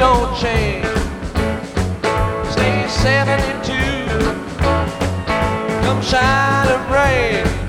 don't change. Stay 72, come shine or rain.